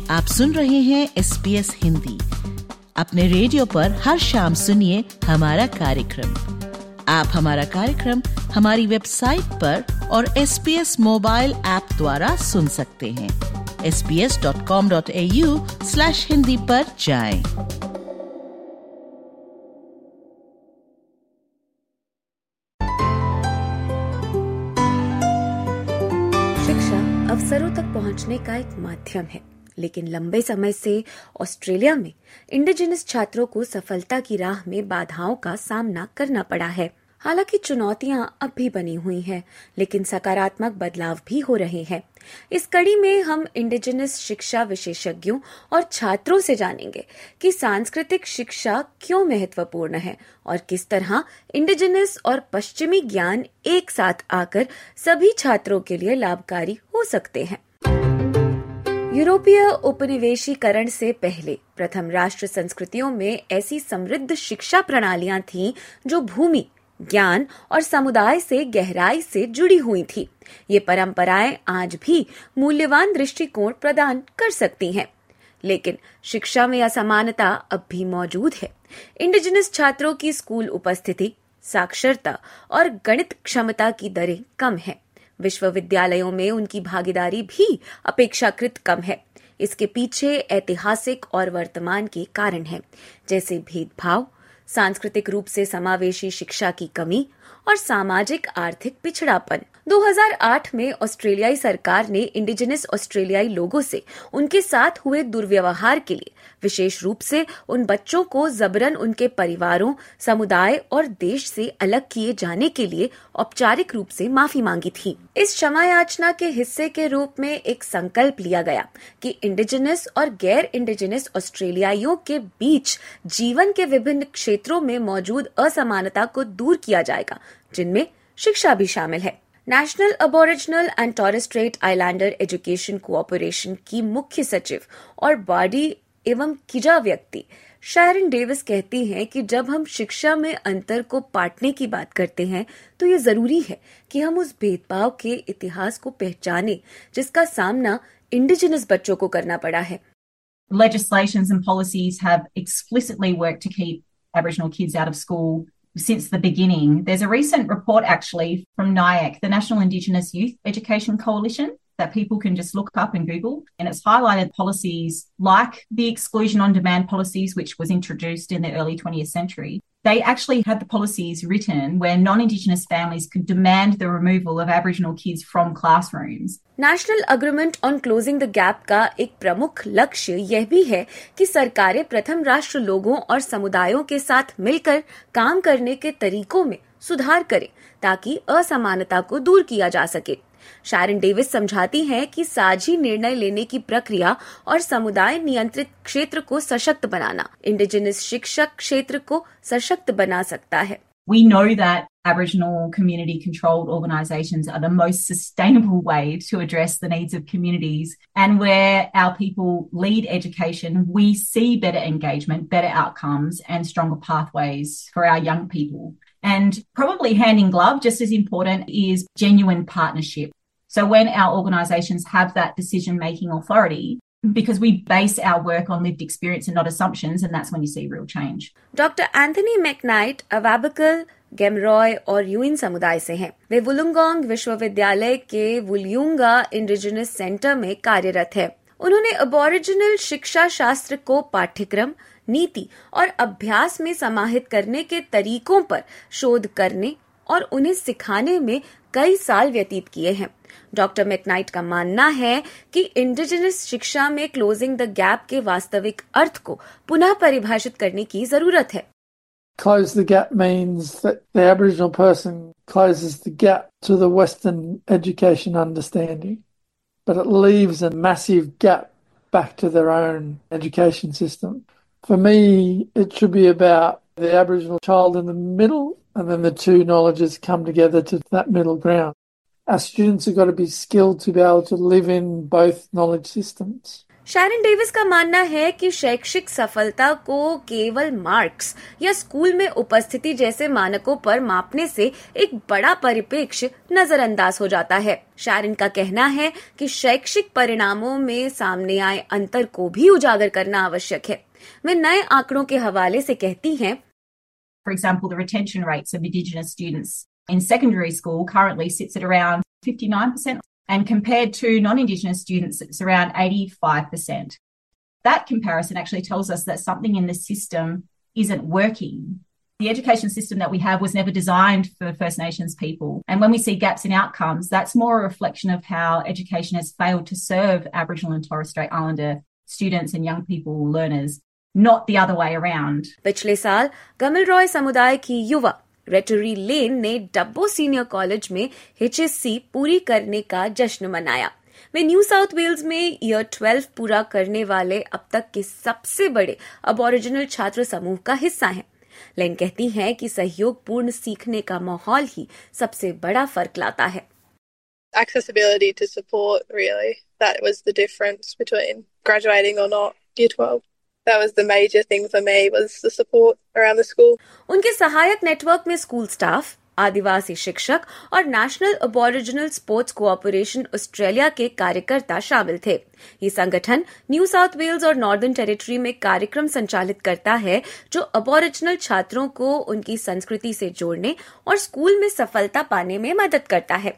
आप सुन रहे हैं SBS हिंदी। अपने रेडियो पर हर शाम सुनिए हमारा कार्यक्रम। आप हमारा कार्यक्रम हमारी वेबसाइट पर और SBS मोबाइल ऐप द्वारा सुन सकते हैं। sbs.com.au/hindi पर जाएं। शिक्षा अवसरों तक पहुंचने का एक माध्यम है, लेकिन लंबे समय से ऑस्ट्रेलिया में इंडिजिनस छात्रों को सफलता की राह में बाधाओं का सामना करना पड़ा है। हालांकि चुनौतियां अब भी बनी हुई हैं, लेकिन सकारात्मक बदलाव भी हो रहे हैं। इस कड़ी में हम इंडिजिनस शिक्षा विशेषज्ञों और छात्रों से जानेंगे कि सांस्कृतिक शिक्षा क्यों महत्वपूर्ण है और किस तरह इंडिजिनस और पश्चिमी ज्ञान एक साथ आकर सभी छात्रों के लिए लाभकारी हो सकते हैं। यूरोपीय उपनिवेशीकरण से पहले प्रथम राष्ट्र संस्कृतियों में ऐसी समृद्ध शिक्षा प्रणालियां थीं जो भूमि, ज्ञान और समुदाय से गहराई से जुड़ी हुई थी। ये परंपराएं आज भी मूल्यवान दृष्टिकोण प्रदान कर सकती हैं, लेकिन शिक्षा में असमानता अब भी मौजूद है। इंडिजिनस छात्रों की स्कूल उपस्थिति, साक्षरता और गणित क्षमता की दरें कम है। विश्वविद्यालयों में उनकी भागीदारी भी अपेक्षाकृत कम है। इसके पीछे ऐतिहासिक और वर्तमान के कारण हैं, जैसे भेदभाव, सांस्कृतिक रूप से समावेशी शिक्षा की कमी और सामाजिक आर्थिक पिछड़ापन। 2008 में ऑस्ट्रेलियाई सरकार ने इंडिजिनस ऑस्ट्रेलियाई लोगों से उनके साथ हुए दुर्व्यवहार के लिए, विशेष रूप से उन बच्चों को जबरन उनके परिवारों, समुदाय और देश से अलग किए जाने के लिए औपचारिक रूप से माफी मांगी थी। इस क्षमा याचना के हिस्से के रूप में एक संकल्प लिया गया कि इंडिजिनस और गैर इंडिजिनस ऑस्ट्रेलियाइयों के बीच जीवन के विभिन्न क्षेत्रों में मौजूद असमानता को दूर किया जाएगा, जिनमें शिक्षा भी शामिल है। National Aboriginal and Torres Strait Islander Education Cooperation की मुख्य सचिव और बाडी एवं किजा व्यक्ति शैरन डेविस कहती हैं कि जब हम शिक्षा में अंतर को पाटने की बात करते हैं तो ये जरूरी है कि हम उस भेदभाव के इतिहास को पहचानें जिसका सामना इंडिजिनस बच्चों को करना पड़ा है। Legislations and policies have explicitly worked to keep Aboriginal kids out of school since the beginning. There's a recent report actually from NIAC, the National Indigenous Youth Education Coalition, that people can just look up and Google, and it's highlighted policies like the exclusion on demand policies, which was introduced in the early 20th century. They actually had the policies written where non-Indigenous families could demand the removal of Aboriginal kids from classrooms. National Agreement on Closing the Gap का एक प्रमुख लक्ष्य यह भी है कि सरकारें प्रथम राष्ट्र लोगों और समुदायों के साथ मिलकर काम करने के तरीकों में सुधार करें ताकि असमानता को दूर किया जा सके। शैरन डेविस समझाती हैं कि साझी निर्णय लेने की प्रक्रिया और समुदाय नियंत्रित क्षेत्र को सशक्त बनाना इंडिजिनस शिक्षक क्षेत्र को सशक्त बना सकता है। We know that Aboriginal community controlled organisations are the most sustainable way to address the needs of communities, and where our people lead education, we see better engagement, better outcomes and stronger pathways for our young people. And probably hand in glove, just as important, is genuine partnership. So when our organisations have that decision-making authority, because we base our work on lived experience and not assumptions, and that's when you see real change. Doctor Anthony McKnight Awabakal, Gomeroi और Yuin समुदाय से हैं। वे वुलुंगोंग विश्वविद्यालय के वुल्यूंगा indigenous centre में कार्यरत है। उन्होंने अबोरिजिनल शिक्षा शास्त्र को पाठ्यक्रम, नीति और अभ्यास में समाहित करने के तरीकों पर शोध करने और उन्हें सिखाने में कई साल व्यतीत किए हैं। डॉक्टर मैकनाइट का मानना है कि इंडिजिनस शिक्षा में क्लोजिंग द गैप के वास्तविक अर्थ को पुनः परिभाषित करने की जरूरत है। Close the gap means that the Aboriginal person closes the gap to the Western education understanding, but it leaves a massive gap back to their own education system. For me, it should be about the Aboriginal child in the middle, and then the two knowledges come together to that middle ground. Our students have got to be skilled to be able to live in both knowledge systems. Sharon Davis का मानना है कि शैक्षिक सफलता को केवल marks या school में उपस्थिति जैसे मानकों पर मापने से एक बड़ा परिप्रेक्ष्य नजरअंदाज हो जाता है। शैरन का कहना है कि शैक्षिक परिणामों में सामने आए अंतर को भी उजागर करना आवश्यक है। वे नए आंकड़ों के हवाले से कहती हैं, For example, the retention rates of Indigenous students in secondary school currently sits at around 59%. And compared to non-Indigenous students, it's around 85%. That comparison actually tells us that something in the system isn't working. The education system that we have was never designed for First Nations people. And when we see gaps in outcomes, that's more a reflection of how education has failed to serve Aboriginal and Torres Strait Islander students and young people, learners, not the other way around. पिछले साल गमिलरॉय समुदाय की युवा रेटरी लेन ने डब्बो senior college में HSC पूरी करने का जश्न मनाया। वे न्यू साउथ वेल्स में ईयर 12 पूरा करने वाले अब तक के सबसे बड़े अबोरिजिनल छात्र समूह का हिस्सा हैं। लेन कहती हैं कि सहयोगपूर्ण सीखने का माहौल ही सबसे बड़ा फर्क लाता है। Accessibility to support, really. That was the difference between graduating or not, year 12. That was the major thing for me, was the support around the school. उनके सहायक नेटवर्क में स्कूल स्टाफ, आदिवासी शिक्षक और National Aboriginal Sports Cooperation Australia के कार्यकर्ता शामिल थे। ये संगठन न्यू साउथ वेल्स और नॉर्दर्न टेरिटरी में कार्यक्रम संचालित करता है जो अबोरिजिनल छात्रों को उनकी संस्कृति से जोड़ने और स्कूल में सफलता पाने में मदद करता है।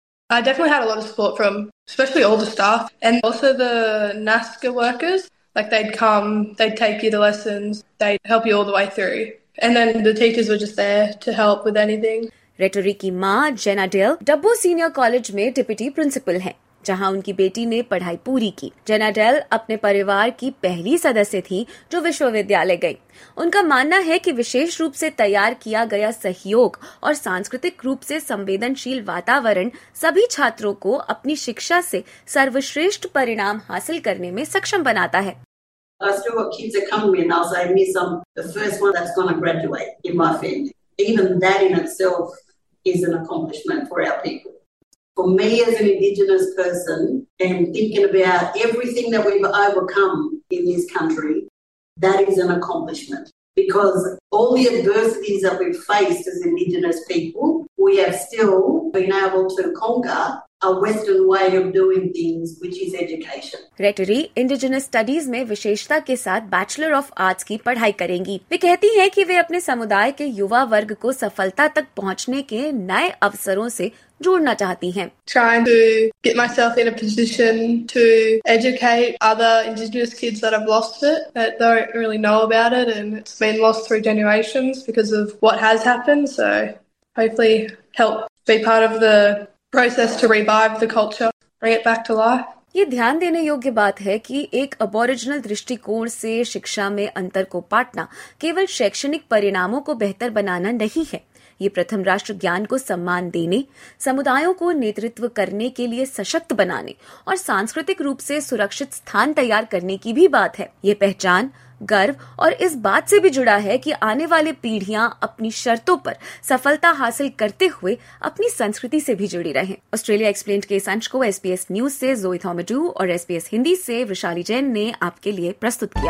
I definitely had a lot of support from especially all the staff and also the NASCA workers. Like they'd come, they'd take you to lessons, they'd help you all the way through. And then the teachers were just there to help with anything. रेटरी की माँ Jenna Dale Dubbo senior college में deputy principal हैं, जहां उनकी बेटी ने पढ़ाई पूरी की। जेना डेल अपने परिवार की पहली सदस्य थी जो विश्वविद्यालय गई। उनका मानना है कि विशेष रूप से तैयार किया गया सहयोग और सांस्कृतिक रूप से संवेदनशील वातावरण सभी छात्रों को अपनी शिक्षा से सर्वश्रेष्ठ परिणाम हासिल करने में सक्षम बनाता है। I still got kids that come to me and they'll say, Miss, I'm the first one that's going to graduate in my family. Even that in itself is an accomplishment for our people. For me as an Indigenous person and thinking about everything that we've overcome in this country, that is an accomplishment. Because all the adversities that we've faced as Indigenous people, we have still been able to conquer a Western way of doing things, which is education. रेटरी indigenous studies में विशेषता के साथ bachelor of arts की पढ़ाई करेंगी। वे कहती हैं कि वे अपने समुदाय के युवा वर्ग को सफलता तक पहुंचने के नए अवसरों से जोड़ना चाहती हैं। Trying to get myself in a position to educate other Indigenous kids that have lost it, that don't really know about it, and it's been lost through generations because of what has happened. So hopefully help be part of the process to revive the culture, bring it back to life. ये ध्यान देने योग्य बात है कि एक Aboriginal दृष्टिकोण से शिक्षा में अंतर को पाटना केवल शैक्षणिक परिणामों को बेहतर बनाना नहीं है। ये प्रथम राष्ट्र ज्ञान को सम्मान देने, समुदायों को नेतृत्व करने के लिए सशक्त बनाने और सांस्कृतिक रूप से सुरक्षित स्थान तैयार करने की भी बात है। ये पहचान, गर्व और इस बात से भी जुड़ा है कि आने वाली पीढ़ियां अपनी शर्तों पर सफलता हासिल करते हुए अपनी संस्कृति से भी जुड़ी रहें। ऑस्ट्रेलिया एक्सप्लेन्ड के इस अंश को SBS न्यूज से जोई थॉमडू और SBS हिंदी से वृशाली जैन ने आपके लिए प्रस्तुत किया।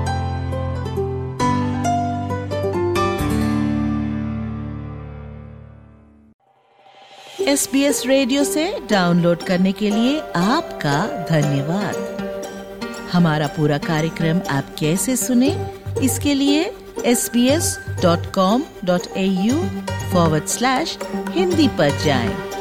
SBS रेडियो से डाउनलोड करने के लिए आपका धन्यवाद। हमारा पूरा कार्यक्रम आप कैसे सुने, इसके लिए sbs.com.au/hindi पर जाएं।